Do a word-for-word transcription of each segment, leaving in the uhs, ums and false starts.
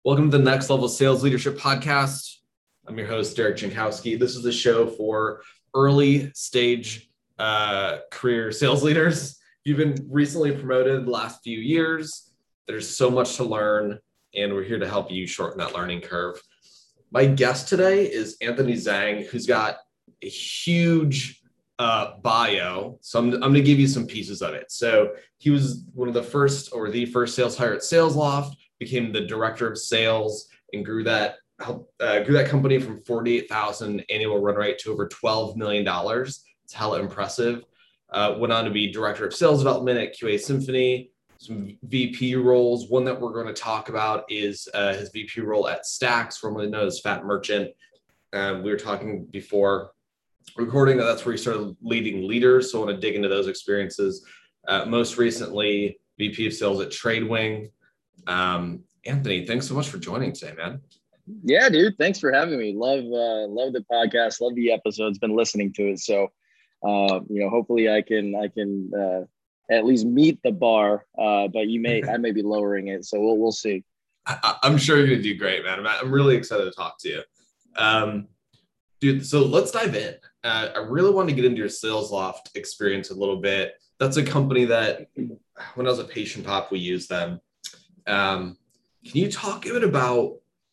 Welcome to the Next Level Sales Leadership Podcast. I'm your host, Derek Jankowski. This is a show for early stage uh, career sales leaders. If you've been recently promoted the last few years, there's so much to learn, and we're here to help you shorten that learning curve. My guest today is Anthony Zhang, who's got a huge uh, bio. So I'm, I'm going to give you some pieces of it. So he was one of the first or the first sales hire at SalesLoft, became the director of sales, and grew that uh, grew that company from forty-eight thousand annual run rate to over twelve million dollars. It's hella impressive. Uh, went on to be director of sales development at Q A Symphony, some V P roles. One that we're going to talk about is uh, his V P role at Stacks, formerly known as Fat Merchant. Um, we were talking before recording that that's where he started leading leaders. So I want to dig into those experiences. Uh, most recently, V P of sales at TradeWing. Um, Anthony, thanks so much for joining today, man. Yeah, dude. Thanks for having me. Love, uh, love the podcast. Love the episodes. Been listening to it. So, uh, you know, hopefully I can, I can, uh, at least meet the bar, uh, but you may, I may be lowering it. So we'll, we'll see. I, I'm sure you're going to do great, man. I'm, I'm really excited to talk to you. Um, dude, so let's dive in. Uh, I really want to get into your SalesLoft experience a little bit. That's a company that when I was at Patient Pop, we used them. Um, can you talk a bit about,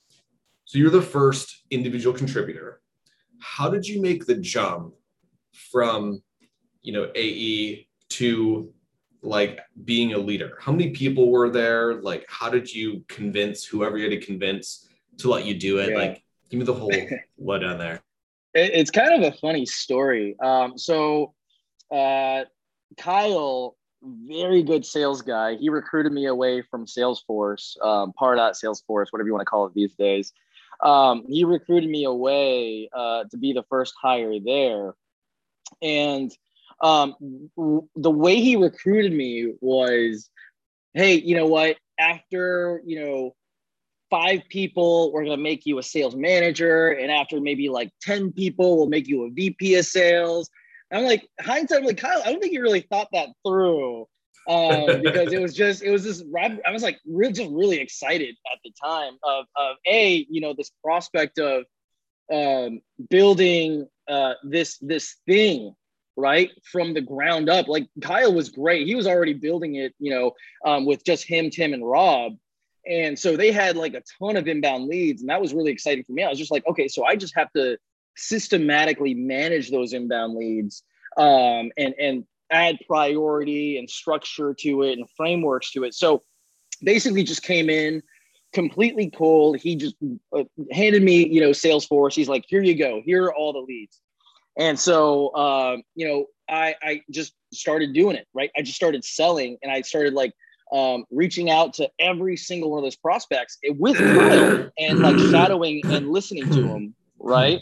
so you're the first individual contributor. How did you make the jump from, you know, A E to like being a leader? How many people were there? Like, how did you convince whoever you had to convince to let you do it? Yeah. Like, give me the whole lowdown there. It, it's kind of a funny story. Um, so uh, Kyle, very good sales guy. He recruited me away from Salesforce, um, Pardot, Salesforce, whatever you want to call it these days. Um, he recruited me away uh, to be the first hire there. And um, w- the way he recruited me was, hey, you know what? After, you know, five people, we're going to make you a sales manager. And after maybe like ten people, we'll make you a V P of sales. I'm like, hindsight, I'm like, Kyle, I don't think you really thought that through, um, because it was just, it was just, I was like, really, just really excited at the time of, of a, you know, this prospect of um, building uh, this, this thing, right, from the ground up. Like Kyle was great. He was already building it, you know, um, with just him, Tim, and Rob. And so they had like a ton of inbound leads, and that was really exciting for me. I was just like, okay, so I just have to systematically manage those inbound leads um, and, and add priority and structure to it and frameworks to it. So basically just came in completely cold. He just uh, handed me, you know, Salesforce. He's like, here you go. Here are all the leads. And so, um, you know, I, I just started doing it, right? I just started selling, and I started like um, reaching out to every single one of those prospects with Kyle and like shadowing and listening to them, right?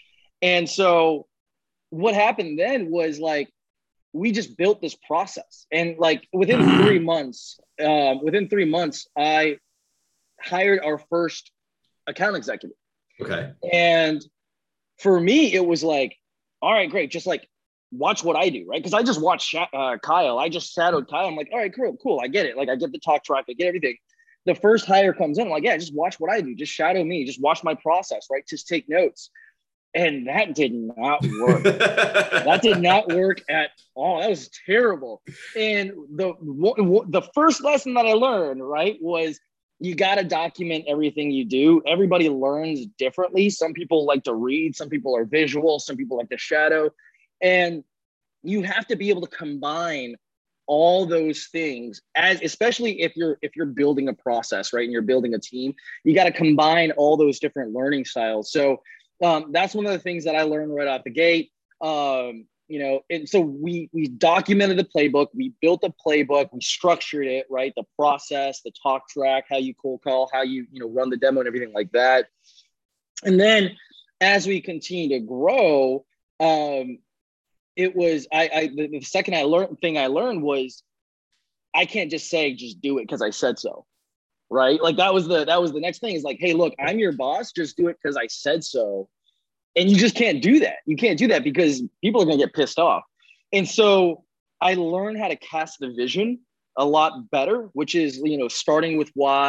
And so what happened then was like, we just built this process, and like within three months, um, within three months, I hired our first account executive. Okay. And for me, it was like, all right, great. Just like watch what I do, right? Because I just watched uh, Kyle. I just shadowed Kyle. I'm like, all right, cool, cool. I get it. Like I get the talk track. I get everything. The first hire comes in. I'm like, yeah, just watch what I do. Just shadow me. Just watch my process, right? Just take notes. And that did not work. That did not work at all. That was terrible. And the the first lesson that I learned, right, was you got to document everything you do. Everybody learns differently. Some people like to read. Some people are visual. Some people like to shadow. And you have to be able to combine all those things, as especially if you're if you're building a process, right, and you're building a team. You got to combine all those different learning styles. So Um, that's one of the things that I learned right out the gate. Um, you know, and so we we documented the playbook, we built a playbook, we structured it, right? The process, the talk track, how you cold call, how you, you know, run the demo and everything like that. And then as we continue to grow, um, it was, I, I the, the second I learned thing I learned was I can't just say, just do it because I said so. Right? Like that was the, that was the next thing is like, hey, look, I'm your boss. Just do it because I said so. And you just can't do that. You can't do that because people are going to get pissed off. And so I learned how to cast the vision a lot better, which is, you know, starting with why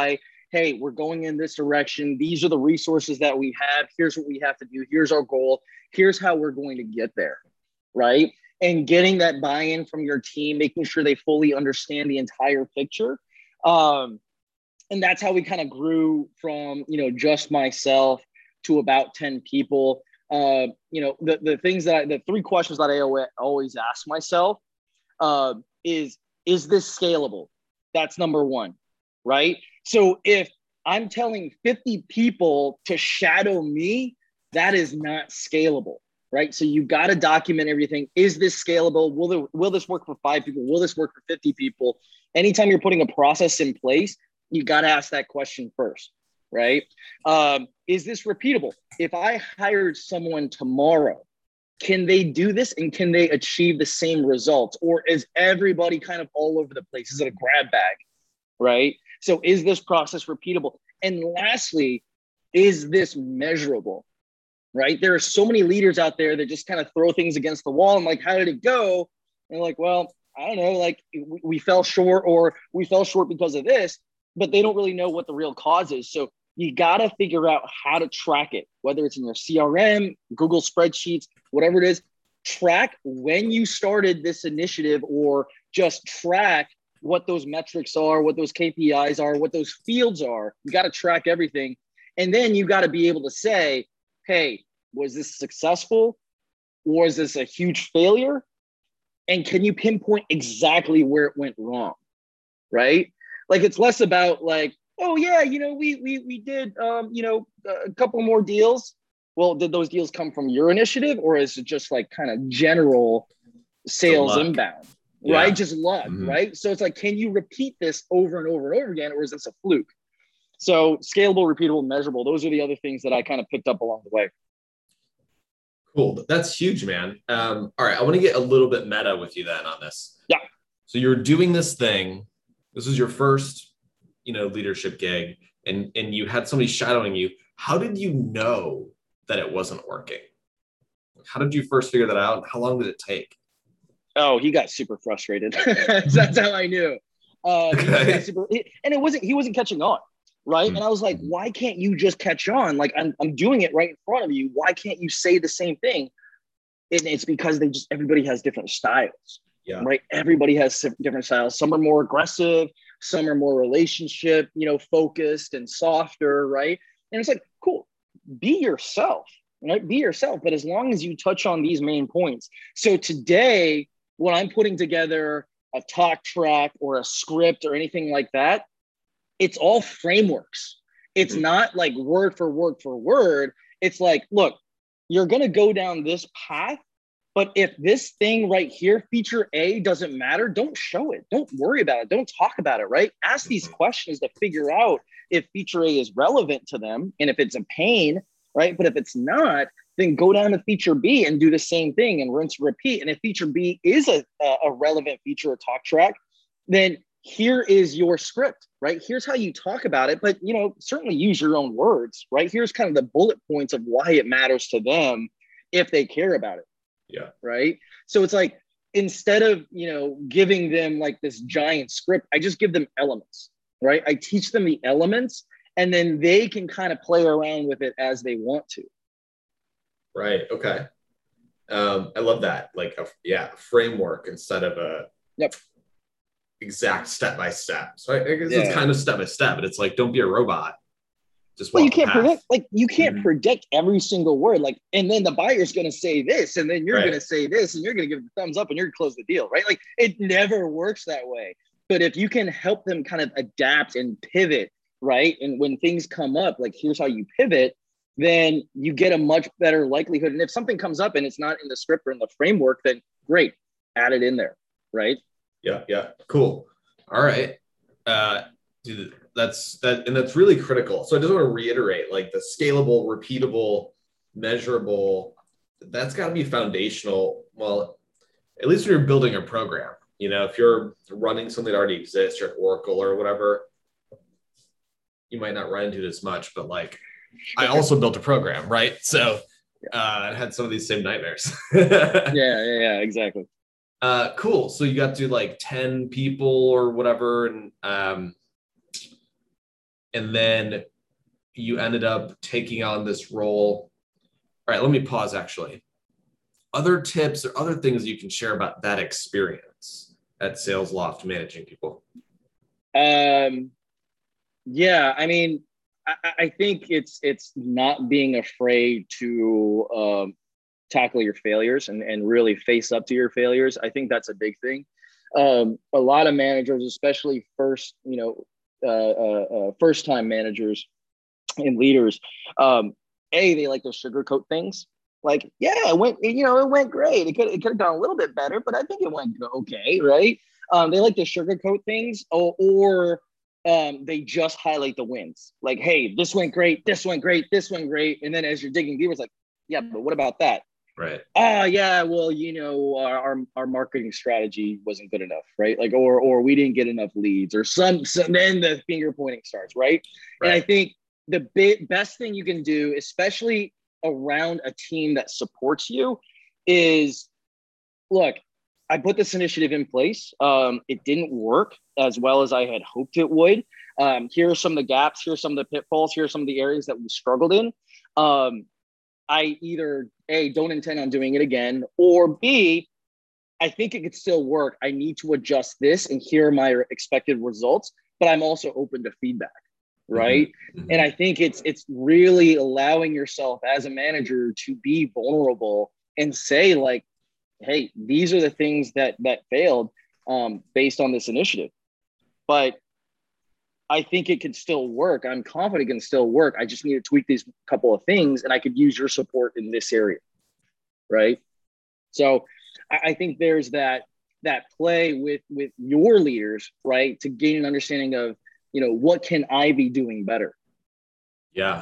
hey, we're going in this direction. These are the resources that we have. Here's what we have to do. Here's our goal. Here's how we're going to get there, right? And getting that buy-in from your team, making sure they fully understand the entire picture. Um, and that's how we kind of grew from, you know, just myself to about ten people. Uh, you know, the, the things that I, the three questions that I always ask myself uh, is, is this scalable? That's number one, right? So if I'm telling fifty people to shadow me, that is not scalable, right? So you got to document everything. Is this scalable? Will, there, will this work for five people? Will this work for fifty people? Anytime you're putting a process in place, you got to ask that question first, right? Um, is this repeatable? If I hired someone tomorrow, can they do this and can they achieve the same results? Or is everybody kind of all over the place? Is it a grab bag, right? So is this process repeatable? And lastly, is this measurable, right? There are so many leaders out there that just kind of throw things against the wall and like, how did it go? And like, well, I don't know, like we, we fell short or we fell short because of this, but they don't really know what the real cause is. So you got to figure out how to track it, whether it's in your C R M, Google spreadsheets, whatever it is. Track when you started this initiative or just track what those metrics are, what those K P Is are, what those fields are. You got to track everything. And then you got to be able to say, hey, was this successful? Was this a huge failure? And can you pinpoint exactly where it went wrong? Right? Like it's less about like, oh yeah, you know, we we we did um, you know, a couple more deals. Well, did those deals come from your initiative or is it just like kind of general sales inbound? Yeah. Right? Just luck, mm-hmm. Right? So it's like, can you repeat this over and over and over again, or is this a fluke? So scalable, repeatable, measurable, those are the other things that I kind of picked up along the way. Cool. That's huge, man. Um, all right. I want to get a little bit meta with you then on this. Yeah. So you're doing this thing. This is your first, you know, leadership gig, and, and you had somebody shadowing you. How did you know that it wasn't working? How did you first figure that out? How long did it take? Oh, he got super frustrated. That's how I knew. Uh, okay. super, he, and it wasn't, he wasn't catching on. Right. Mm-hmm. And I was like, why can't you just catch on? Like I'm, I'm doing it right in front of you. Why can't you say the same thing? And it's because they just, everybody has different styles. Yeah. Right. Everybody has different styles. Some are more aggressive. Some are more relationship, you know, focused and softer. Right. And it's like, cool, be yourself, right? Be yourself. But as long as you touch on these main points. So today, when I'm putting together a talk track or a script or anything like that, it's all frameworks. It's mm-hmm. not like word for word for word. It's like, look, you're going to go down this path, but if this thing right here, feature A, doesn't matter, don't show it. Don't worry about it. Don't talk about it, right? Ask these questions to figure out if feature A is relevant to them and if it's a pain, right? But if it's not, then go down to feature B and do the same thing and rinse, repeat. And if feature B is a, a relevant feature or talk track, then here is your script, right? Here's how you talk about it, but, you know, certainly use your own words, right? Here's kind of the bullet points of why it matters to them if they care about it. Yeah. Right. So it's like, instead of, you know, giving them like this giant script, I just give them elements, right? I teach them the elements and then they can kind of play around with it as they want to. Right. Okay. Um, I love that. Like, a, yeah, framework instead of a yep. exact step-by-step. So I, I guess yeah. It's kind of step-by-step, but it's like, don't be a robot. Just well, you can't predict, like you can't mm-hmm. predict every single word. Like, and then the buyer's going to say this, and then you're right. going to say this, and you're going to give the thumbs up, and you're going to close the deal, right? Like, it never works that way. But if you can help them kind of adapt and pivot, right? And when things come up, like here's how you pivot, then you get a much better likelihood. And if something comes up and it's not in the script or in the framework, then great, add it in there, right? Yeah, yeah, cool. All right. Uh, dude, that's that, and that's really critical. So I just want to reiterate, like the scalable, repeatable, measurable, that's got to be foundational. Well, at least when you're building a program, you know, if you're running something that already exists, you're at Oracle or whatever, you might not run into it as much, but like, I also built a program, right? So uh, I had some of these same nightmares. yeah, yeah, yeah, exactly. Uh, cool. So you got to like ten people or whatever. And, um, and then you ended up taking on this role. All right, let me pause actually. Other tips or other things you can share about that experience at Sales Loft managing people? Um, yeah, I mean, I, I think it's it's not being afraid to um, tackle your failures and, and really face up to your failures. I think that's a big thing. Um, a lot of managers, especially first, you know, uh, uh, uh, first time managers and leaders, um, A, they like to sugarcoat things. Like, yeah, it went, you know, it went great. It could, it could have gone a little bit better, but I think it went okay, right? Um, they like to sugarcoat things, or, or um, they just highlight the wins. Like, hey, this went great, this went great, this went great. And then as you're digging deeper, it's like, yeah, but what about that? Right. Ah, yeah, well, you know, our, our our marketing strategy wasn't good enough, right? Like, or or we didn't get enough leads, or some, some then the finger pointing starts, right? Right. And I think the big, best thing you can do, especially around a team that supports you, is look, I put this initiative in place. Um, it didn't work as well as I had hoped it would. Um, here are some of the gaps. Here are some of the pitfalls. Here are some of the areas that we struggled in. Um, I either A, don't intend on doing it again, or B, I think it could still work. I need to adjust this, and here are my expected results, but I'm also open to feedback, right? Mm-hmm. Mm-hmm. And I think it's it's really allowing yourself as a manager to be vulnerable and say, like, hey, these are the things that that failed um, based on this initiative. But I think it can still work. I'm confident it can still work. I just need to tweak these couple of things, and I could use your support in this area, right? So I, I think there's that that play with with your leaders, right, to gain an understanding of, you know, what can I be doing better? Yeah.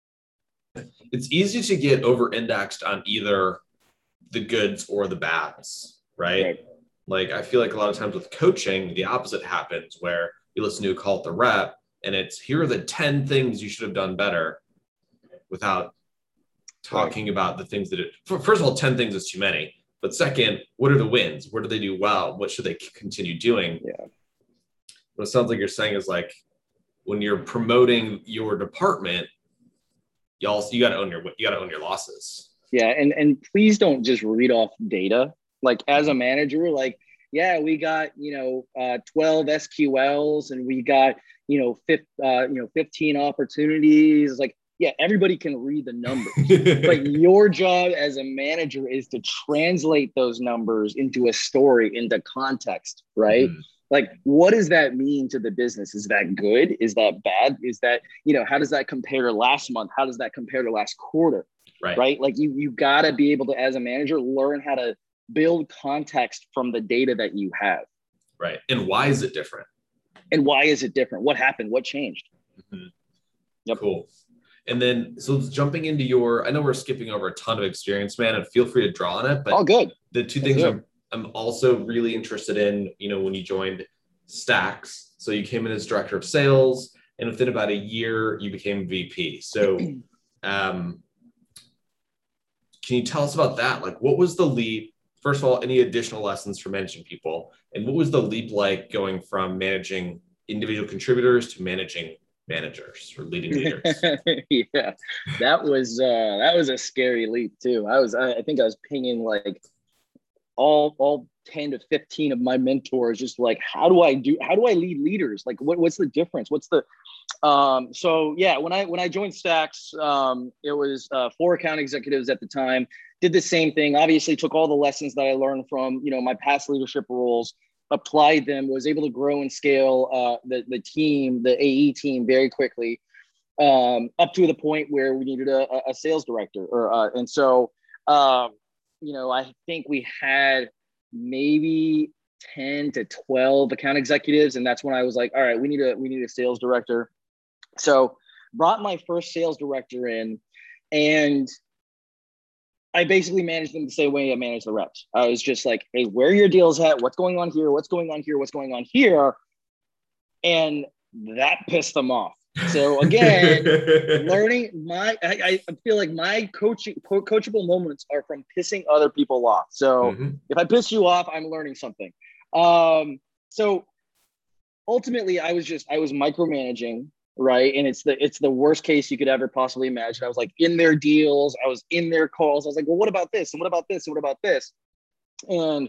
It's easy to get over-indexed on either the goods or the bads, right? right? Like, I feel like a lot of times with coaching, the opposite happens, where you listen to a call at the rep and it's, here are the ten things you should have done better, without talking right. about the things that it, first of all, ten things is too many. But second, what are the wins? What do they do well? What should they continue doing? Yeah. What it sounds like you're saying is, like, when you're promoting your department, you also, you got to own your, you got to own your losses. Yeah. And, and please don't just read off data. Like, as a manager, like, yeah, we got, you know, uh, twelve S Q Ls, and we got, you know, fifth, uh, you know, fifteen opportunities. Like, yeah, everybody can read the numbers, but your job as a manager is to translate those numbers into a story, into context, right? Mm-hmm. Like, what does that mean to the business? Is that good? Is that bad? Is that, you know, how does that compare to last month? How does that compare to last quarter? Right. Right. Like, you, you got to be able to, as a manager, learn how to build context from the data that you have. Right. And why is it different? And why is it different? What happened? What changed? Mm-hmm. Yep. Cool. And then, so jumping into your, I know we're skipping over a ton of experience, man, and feel free to draw on it, but oh, good. The two things I'm, I'm also really interested in, you know, when you joined Stacks, so you came in as director of sales, and within about a year, you became V P. So, um, can you tell us about that? Like, what was the leap? First of all, any additional lessons for managing people? And what was the leap like going from managing individual contributors to managing managers or leading leaders? Yeah, that was uh, that was a scary leap too. I was, I, I think I was pinging like all all ten to fifteen of my mentors, just like, how do I do? How do I lead leaders? Like, what, what's the difference? What's the um, so yeah, when I when I joined Stacks, um, it was uh, four account executives at the time. Did the same thing. Obviously, took all the lessons that I learned from, you know, my past leadership roles, applied them, was able to grow and scale uh, the, the team, the A E team very quickly, um, up to the point where we needed a, a sales director. Or uh, And so, um, you know, I think we had maybe ten to twelve account executives. And that's when I was like, all right, we need a, we need a sales director. So brought my first sales director in, and I basically managed them the same way I managed the reps. I was just like, hey, where are your deals at? What's going on here? What's going on here? What's going on here? And that pissed them off. So again, learning my, I, I feel like my coaching, co- coachable moments are from pissing other people off. So mm-hmm. if I piss you off, I'm learning something. Um, so ultimately I was just, I was micromanaging. right? And it's the it's the worst case you could ever possibly imagine. I was like in their deals, I was in their calls. I was like, well, what about this? And what about this? And what about this? And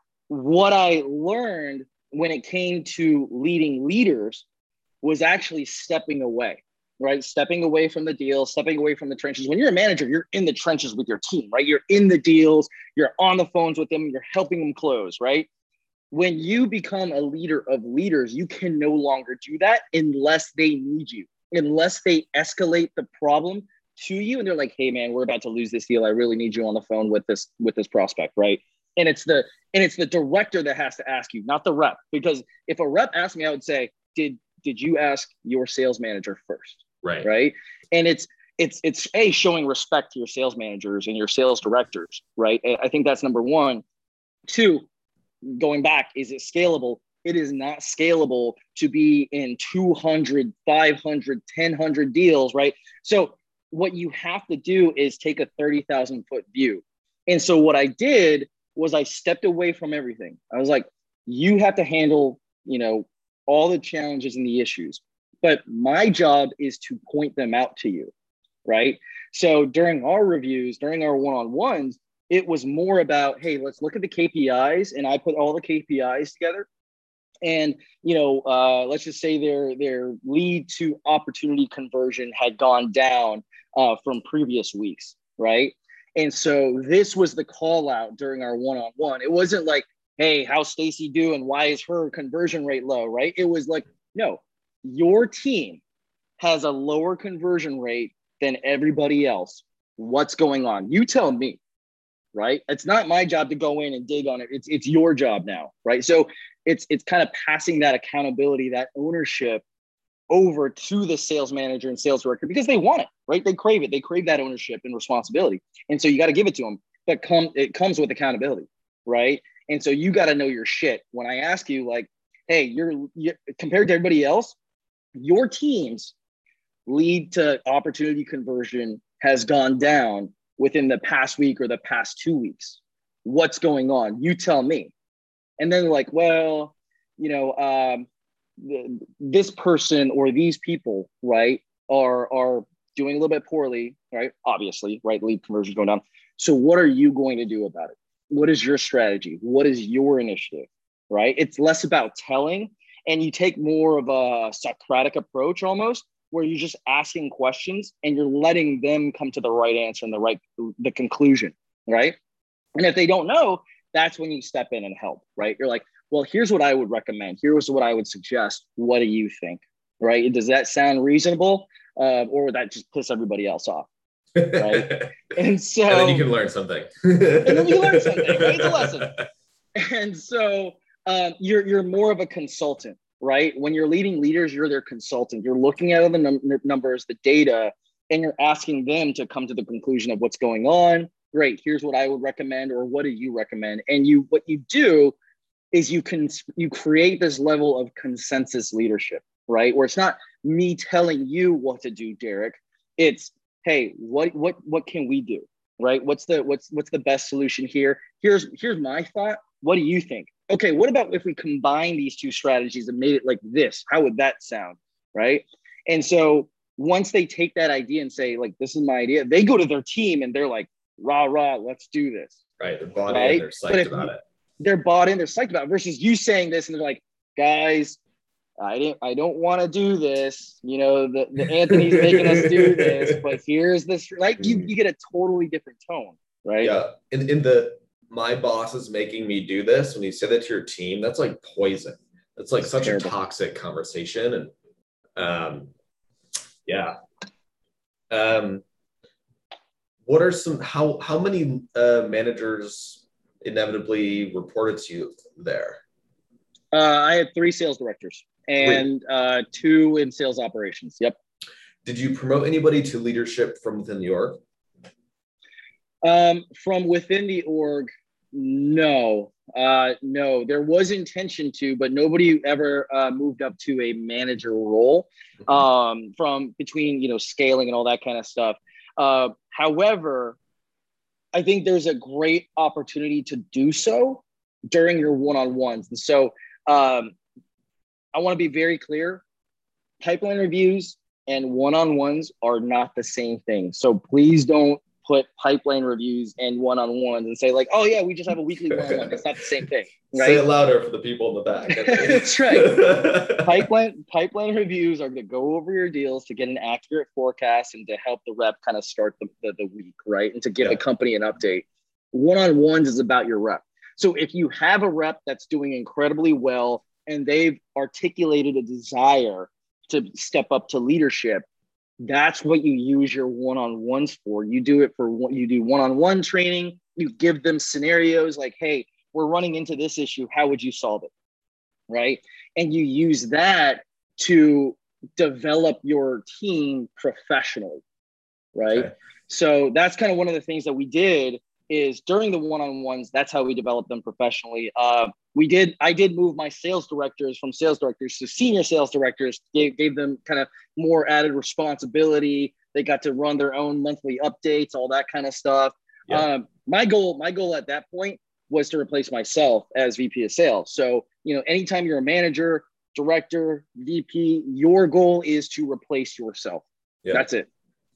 what I learned when it came to leading leaders was actually stepping away, right? Stepping away from the deal, stepping away from the trenches. When you're a manager, you're in the trenches with your team, right? You're in the deals, you're on the phones with them, you're helping them close, right? When you become a leader of leaders, you can no longer do that unless they need you, unless they escalate the problem to you. And they're like, hey man, we're about to lose this deal. I really need you on the phone with this, with this prospect, right? And it's the, and it's the director that has to ask you, not the rep. Because if a rep asked me, I would say, did, did you ask your sales manager first? Right. Right. And it's, it's, it's a showing respect to your sales managers and your sales directors. Right. And I think that's number one. Two, going back, is it scalable? It is not scalable to be in two hundred, five hundred, ten hundred deals, right? So what you have to do is take a thirty thousand foot view. And so what I did was I stepped away from everything. I was like, you have to handle, you know, all the challenges and the issues, but my job is to point them out to you, right? So during our reviews, during our one-on-ones, it was more about, hey, let's look at the K P Is. And I put all the K P Is together. And, you know, uh, let's just say their, their lead to opportunity conversion had gone down uh, from previous weeks, right? And so this was the call out during our one-on-one. It wasn't like, hey, how's Stacy doing? Why is her conversion rate low, right? It was like, no, your team has a lower conversion rate than everybody else. What's going on? You tell me. Right? It's not my job to go in and dig on it. It's it's your job now, right? So it's it's kind of passing that accountability, that ownership over to the sales manager and sales director because they want it, right? They crave it. They crave that ownership and responsibility. And so you got to give it to them. But come it comes with accountability, right? And so you got to know your shit. When I ask you, like, hey, you're, you're compared to everybody else, your team's lead to opportunity conversion has gone down within the past week or the past two weeks. What's going on? You tell me. And then like, well, you know, um, the, this person or these people, right, are, are doing a little bit poorly, right? Obviously, right? Lead conversion going down. So what are you going to do about it? What is your strategy? What is your initiative, right? It's less about telling, and you take more of a Socratic approach almost, where you're just asking questions and you're letting them come to the right answer and the right, the conclusion, right? And if they don't know, that's when you step in and help, right? You're like, well, here's what I would recommend. Here's what I would suggest. What do you think, right? Does that sound reasonable? Uh, or would that just piss everybody else off, right? And so- And then you can learn something. And then you learn something, right? It's a lesson. And so um, you're, you're more of a consultant, right? When you're leading leaders, you're their consultant. You're looking at the num- numbers, the data, and you're asking them to come to the conclusion of what's going on. Great. Here's what I would recommend, or what do you recommend? And you, what you do is you can, you create this level of consensus leadership, right? Where it's not me telling you what to do, Derek. It's, hey, what, what, what can we do? Right? What's the, what's, what's the best solution here? Here's, here's my thought. What do you think? Okay, what about if we combine these two strategies and made it like this? How would that sound, right? And so once they take that idea and say, like, this is my idea, they go to their team and they're like, rah, rah, let's do this. Right, they're bought right? in, they're psyched about it. They're bought in, they're psyched about it, versus you saying this and they're like, guys, I didn't, I don't want to do this. You know, the, the Anthony's making us do this, but here's this, like, you, you get a totally different tone, right? Yeah, in, in the, my boss is making me do this, when you say that to your team, that's like poison. It's like it's such terrible. A toxic conversation. And um, yeah. Um, what are some, how, how many uh, managers inevitably reported to you there? Uh, I had three sales directors and uh, two in sales operations. Yep. Did you promote anybody to leadership from within the org? Um, from within the org, no, uh, no, there was intention to, but nobody ever uh, moved up to a manager role um, from between, you know, scaling and all that kind of stuff. Uh, however, I think there's a great opportunity to do so during your one-on-ones. And so um, I want to be very clear. pipeline reviews and one-on-ones are not the same thing. So please don't put pipeline reviews and one-on-ones and say like, oh yeah, we just have a weekly one-on-one. It's not the same thing, right? Say it louder for the people in the back. That's right. pipeline pipeline reviews are going to go over your deals to get an accurate forecast and to help the rep kind of start the, the, the week, right? And to give yeah. the company an update. One-on-ones is about your rep. So if you have a rep that's doing incredibly well and they've articulated a desire to step up to leadership, that's what you use your one-on-ones for. You do it for what you do one-on-one training. You give them scenarios like, hey, we're running into this issue. How would you solve it? Right. And you use that to develop your team professionally. Right. Okay. So that's kind of one of the things that we did is during the one-on-ones, that's how we developed them professionally. Uh, we did, I did move my sales directors from sales directors to senior sales directors, gave, gave them kind of more added responsibility. They got to run their own monthly updates, all that kind of stuff. Yeah. Um, my goal, my goal at that point was to replace myself as V P of sales. So, you know, anytime you're a manager, director, V P, your goal is to replace yourself. Yeah. That's it.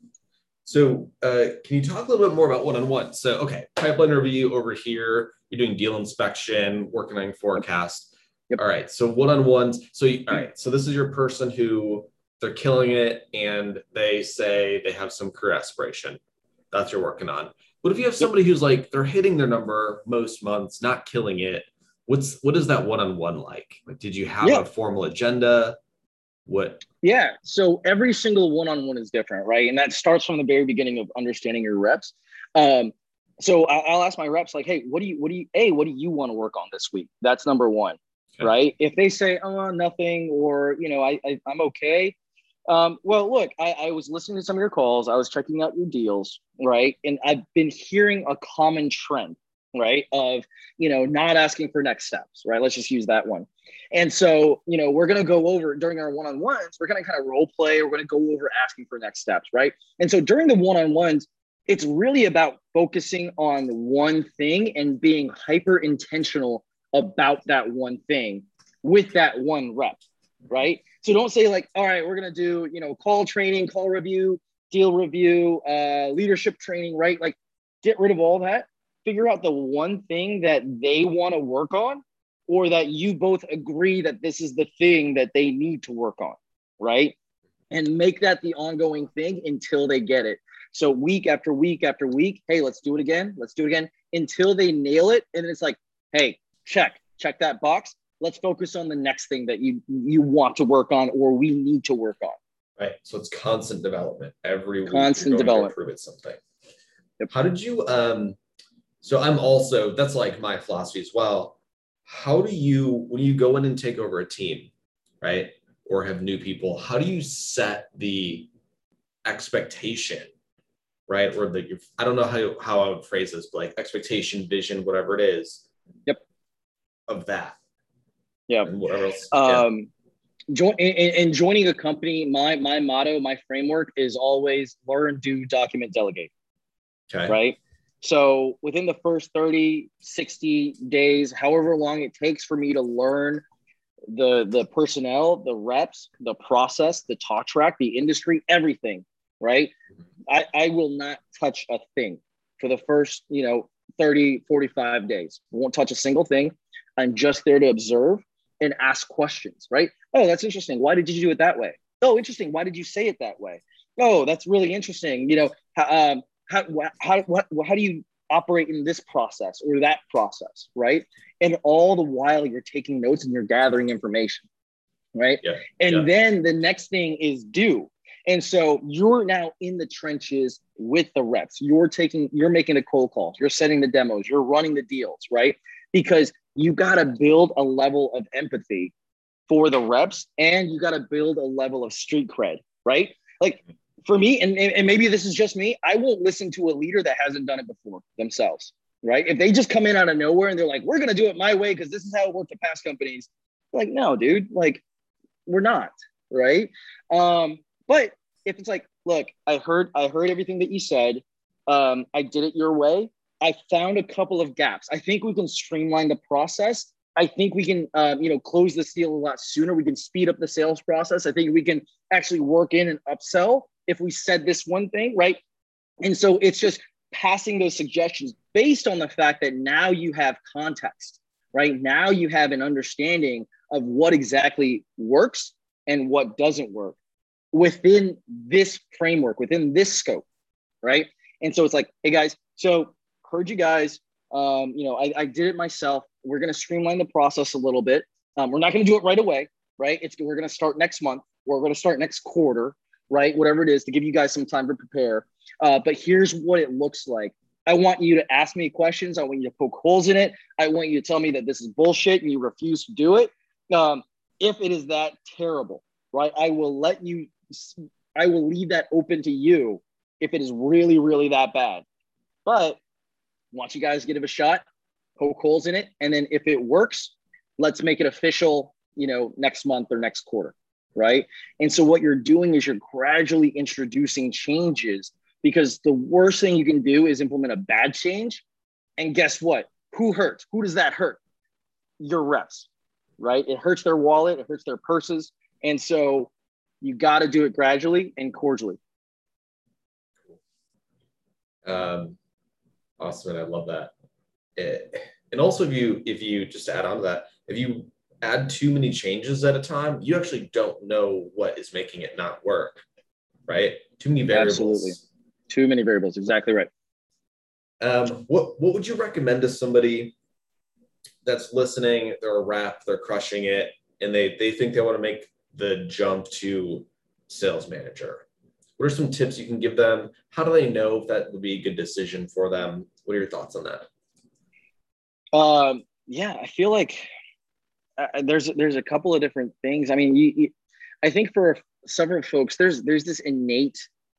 So uh, can you talk a little bit more about one-on-one? So, okay, pipeline review over here, you're doing deal inspection, working on forecast. Yep. All right, so one-on-ones. So, you, all right, so this is your person who they're killing it and they say they have some career aspiration. That's what you're working on. What if you have somebody who's like, they're hitting their number most months, not killing it? What's, what is that one-on-one like? Like, did you have yep. a formal agenda? What? Yeah. So every single one-on-one is different, right? And that starts from the very beginning of understanding your reps. Um, so I'll ask my reps like, hey, what do you, what do you, A, what do you want to work on this week? That's number one, okay. right? If they say, oh, nothing, or, you know, I, I I'm okay. Um, well, look, I, I was listening to some of your calls. I was checking out your deals, right? And I've been hearing a common trend, right? Of, you know, not asking for next steps, right? Let's just use that one. And so, you know, we're going to go over during our one-on-ones, we're going to kind of role play. We're going to go over asking for next steps, right? And so during the one-on-ones, it's really about focusing on one thing and being hyper intentional about that one thing with that one rep, right? So don't say like, all right, we're going to do, you know, call training, call review, deal review, uh, leadership training, right? Like get rid of all that. Figure out the one thing that they want to work on, or that you both agree that this is the thing that they need to work on, right? And make that the ongoing thing until they get it. So week after week after week, hey, let's do it again. Let's do it again until they nail it. And it's like, hey, check, check that box. Let's focus on the next thing that you, you want to work on, or we need to work on. Right. So it's constant development. Every week constant you're going development. to improve at something. Yep. How did you, um, so I'm also, that's like my philosophy as well. How do you, when you go in and take over a team, right, or have new people, how do you set the expectation, right? Or the, I don't know how, how I would phrase this, but like expectation, vision, whatever it is. Yep. Of that. Yeah. And whatever else. Um, yeah. Join, in, in joining a company, my, my motto, my framework is always learn, do, document, delegate. Okay. Right. So within the first thirty, sixty days, however long it takes for me to learn the, the personnel, the reps, the process, the talk track, the industry, everything, right? I, I will not touch a thing for the first, you know, thirty, forty-five days. I won't touch a single thing. I'm just there to observe and ask questions, right? Oh, that's interesting. Why did you do it that way? Oh, interesting. Why did you say it that way? Oh, that's really interesting. You know, um, How, how, what, how do you operate in this process or that process, right? And all the while you're taking notes and you're gathering information, right? Yeah. And yeah. then the next thing is do. And so you're now in the trenches with the reps. You're taking, you're making the cold calls. You're setting the demos. You're running the deals, right? Because you got to build a level of empathy for the reps, and you got to build a level of street cred, right? Like, for me, and, and maybe this is just me, I won't listen to a leader that hasn't done it before themselves, right? If they just come in out of nowhere and they're like, we're going to do it my way because this is how it worked at past companies. Like, no, dude, like, we're not, right? Um, but if it's like, look, I heard, I heard everything that you said. Um, I did it your way. I found a couple of gaps. I think we can streamline the process I think we can, um, you know, close this deal a lot sooner. We can speed up the sales process. I think we can actually work in an upsell if we said this one thing, right? And so it's just passing those suggestions based on the fact that now you have context, right? Now you have an understanding of what exactly works and what doesn't work within this framework, within this scope, right? And so it's like, hey guys, so heard you guys, um, you know, I, I did it myself. We're going to streamline the process a little bit. Um, we're not going to do it right away, right? It's we're going to start next month. Or we're going to start next quarter, right? Whatever it is, to give you guys some time to prepare. Uh, but here's what it looks like. I want you to ask me questions. I want you to poke holes in it. I want you to tell me that this is bullshit and you refuse to do it. Um, if it is that terrible, right? I will let you, I will leave that open to you if it is really, really that bad. But want you guys to give it a shot, poke holes in it. And then if it works, let's make it official, you know, next month or next quarter, right? And so what you're doing is you're gradually introducing changes, because the worst thing you can do is implement a bad change. And guess what? Who hurts? Who does that hurt? Your reps, right? It hurts their wallet. It hurts their purses. And so you got to do it gradually and cordially. Um, awesome. And I love that. It, and also if you, if you just add on to that, if you add too many changes at a time, you actually don't know what is making it not work, right? Too many variables. Absolutely. Too many variables. Exactly right. Um, what, what would you recommend to somebody that's listening? They're a rep, they're crushing it, and they, they think they want to make the jump to sales manager. What are some tips you can give them? How do they know if that would be a good decision for them? What are your thoughts on that? Um, yeah, I feel like uh, there's there's a couple of different things. I mean, you, you, I think for several folks, there's there's this innate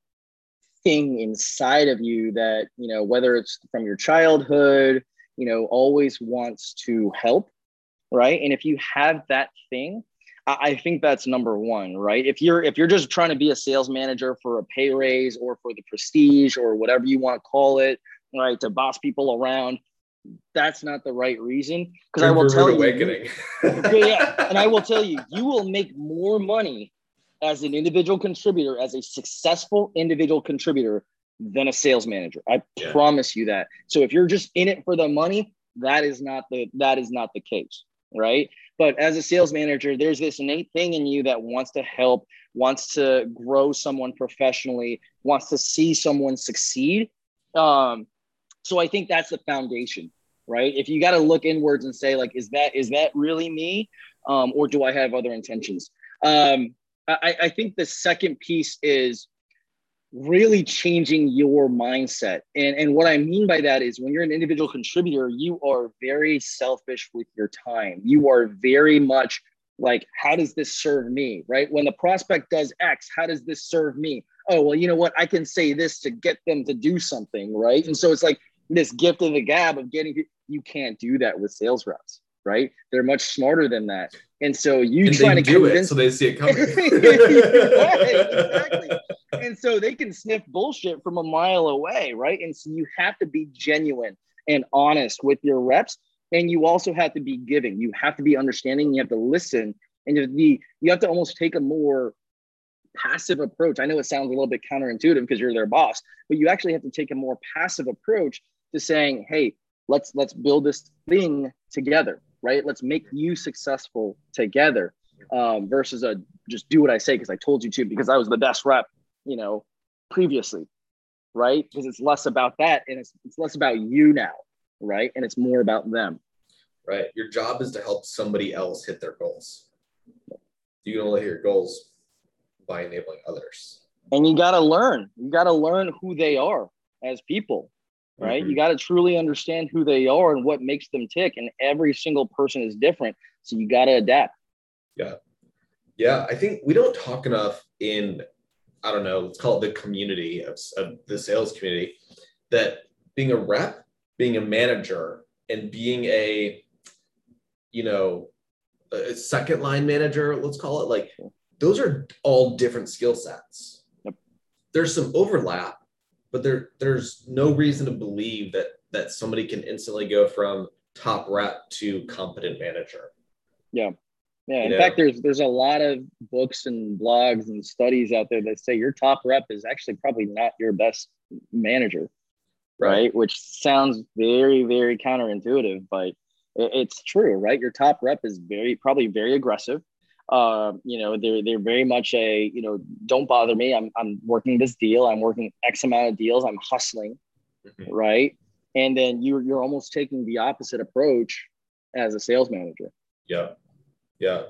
thing inside of you that, you know, whether it's from your childhood, you know, always wants to help, right? And if you have that thing, I think that's number one, right? If you're if you're just trying to be a sales manager for a pay raise or for the prestige or whatever you want to call it, right, to boss people around, that's not the right reason. Because I will tell you, awakening. yeah, and I will tell you, you will make more money as an individual contributor, as a successful individual contributor, than a sales manager. I yeah. promise you that. So if you're just in it for the money, that is not the that is not the case, right? But as a sales manager, there's this innate thing in you that wants to help, wants to grow someone professionally, wants to see someone succeed. Um, so I think that's the foundation, right? If you got to look inwards and say, like, is that is that really me? Um, or do I have other intentions? Um, I, I think the second piece is really changing your mindset. And, and what I mean by that is when you're an individual contributor, you are very selfish with your time. You are very much like, how does this serve me, right? When the prospect does X, how does this serve me? Oh, well, you know what? I can say this to get them to do something, right? And so it's like this gift of the gab of getting, you can't do that with sales reps, right? They're much smarter than that. And so you and try to do convince it so they see it coming. Right, exactly. And so they can sniff bullshit from a mile away, right? And so you have to be genuine and honest with your reps. And you also have to be giving. You have to be understanding. You have to listen. And you have to, be, you have to almost take a more passive approach. I know it sounds a little bit counterintuitive because you're their boss, but you actually have to take a more passive approach to saying, hey, let's let's build this thing together, right? Let's make you successful together, um, versus a just do what I say because I told you to, because I was the best rep, you know, previously, right? Because it's less about that and it's it's less about you now, right? And it's more about them. Right. Your job is to help somebody else hit their goals. You can only hit your goals by enabling others. And you got to learn. You got to learn who they are as people. Right. Mm-hmm. You got to truly understand who they are and what makes them tick. And every single person is different. So you got to adapt. Yeah. Yeah. I think we don't talk enough in, I don't know, let's call it the community of, of the sales community, that being a rep, being a manager, and being a, you know, a second line manager, let's call it, like, those are all different skill sets. Yep. There's some overlap, but there, there's no reason to believe that that somebody can instantly go from top rep to competent manager. Yeah. Yeah. In You know? fact, there's there's a lot of books and blogs and studies out there that say your top rep is actually probably not your best manager, right? right? Which sounds very, very counterintuitive, but it, it's true, right? Your top rep is very probably very aggressive. Uh, you know, they're they're very much a, you know, don't bother me. I'm I'm working this deal. I'm working X amount of deals. I'm hustling, mm-hmm. right? And then you're you're almost taking the opposite approach as a sales manager. Yeah. Yeah.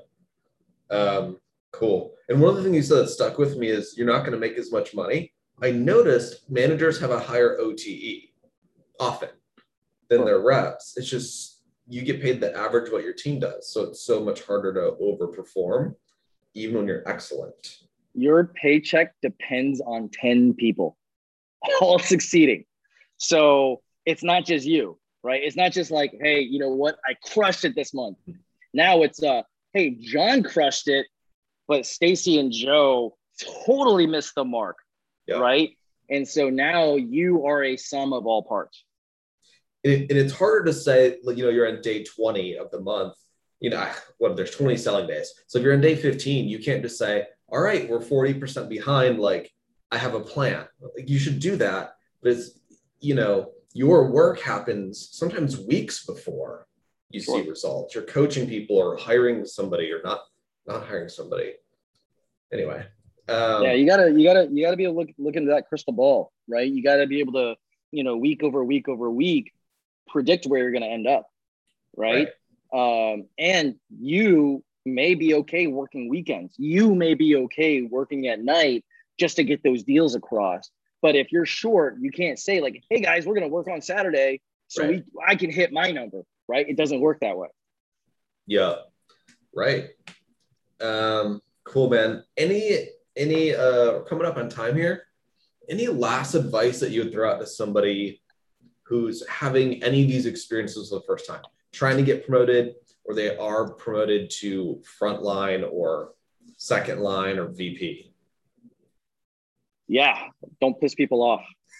Um, cool. And one of the things you said that stuck with me is you're not going to make as much money. I noticed managers have a higher O T E often than sure. their reps. It's just you get paid the average what your team does. So it's so much harder to overperform even when you're excellent. Your paycheck depends on ten people all succeeding. So it's not just you, right? It's not just like, hey, you know what? I crushed it this month. Now it's uh hey, John crushed it, but Stacy and Joe totally missed the mark, yeah. right? And so now you are a sum of all parts. And, it, and it's harder to say, you know, you're on day twenty of the month, you know, what, there's twenty selling days. So if you're on day fifteen, you can't just say, all right, we're forty percent behind, like, I have a plan. Like, you should do that, but it's, you know, your work happens sometimes weeks before you sure. see results. You're coaching people or hiring somebody or not not hiring somebody. Anyway. Um, yeah, you gotta you gotta you gotta be able to look, look into that crystal ball, right? You gotta be able to, you know, week over week over week, predict where you're gonna end up, right? right. Um, and you may be okay working weekends. You may be okay working at night just to get those deals across. But if you're short, you can't say like, hey guys, we're gonna work on Saturday so right. we I can hit my number. Right? It doesn't work that way. Yeah. Right. Um, cool, man. Any, any, uh, coming up on time here, any last advice that you would throw out to somebody who's having any of these experiences for the first time, trying to get promoted, or they are promoted to frontline or second line or V P? Yeah. Don't piss people off.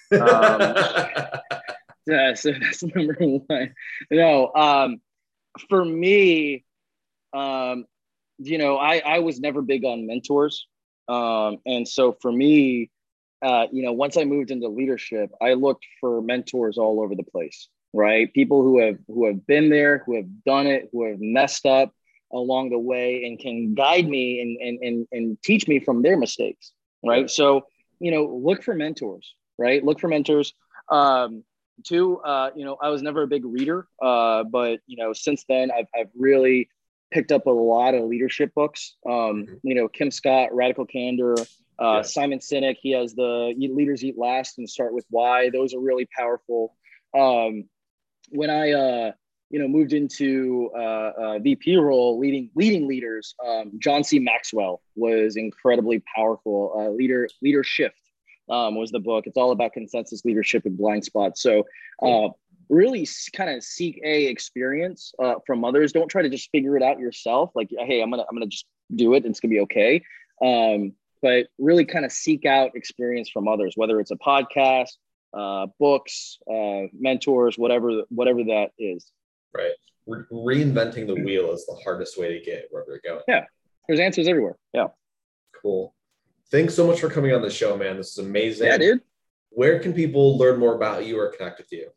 Um, Yeah, so that's number one. No, um, for me, um, you know, I, I was never big on mentors. Um, and so for me, uh, you know, once I moved into leadership, I looked for mentors all over the place, right? People who have who have been there, who have done it, who have messed up along the way and can guide me and and and, and teach me from their mistakes, right? Yeah. So, you know, look for mentors, right? Look for mentors. Um, Two, uh, you know, I was never a big reader, uh, but, you know, since then I've, I've really picked up a lot of leadership books. Um, you know, Kim Scott, Radical Candor, uh, yeah. Simon Sinek, he has the Eat Leaders Eat Last and Start With Why. Those are really powerful. Um, when I, uh, you know, moved into uh, a V P role, leading leading leaders, um, John C. Maxwell was incredibly powerful. Uh, leader Leader Shift. Um, was the book. It's all about consensus leadership and blind spots. So uh, really kind of seek a experience uh, from others. Don't try to just figure it out yourself. Like, hey, I'm gonna I'm gonna just do it and it's gonna be okay. Um, but really kind of seek out experience from others, whether it's a podcast, uh, books, uh, mentors, whatever whatever that is. Right. Re- reinventing the wheel is the hardest way to get where we're going. Yeah. There's answers everywhere. Yeah. Cool. Thanks so much for coming on the show, man. This is amazing. Yeah, dude. Where can people learn more about you or connect with you?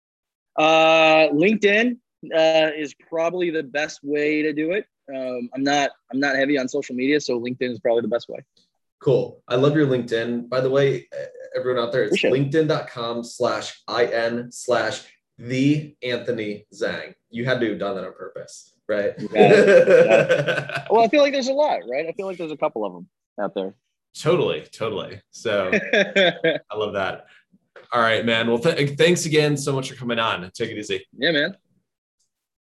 Uh, LinkedIn uh, is probably the best way to do it. Um, I'm not I'm not heavy on social media, so LinkedIn is probably the best way. Cool. I love your LinkedIn. By the way, everyone out there, it's linkedin.com slash in slash the Anthony Zhang. You had to have done that on purpose, right? Got it. Got it. Well, I feel like there's a lot, right? I feel like there's a couple of them out there. Totally, totally. So I love that. All right, man. Well, th- thanks again so much for coming on. Take it easy. Yeah, man.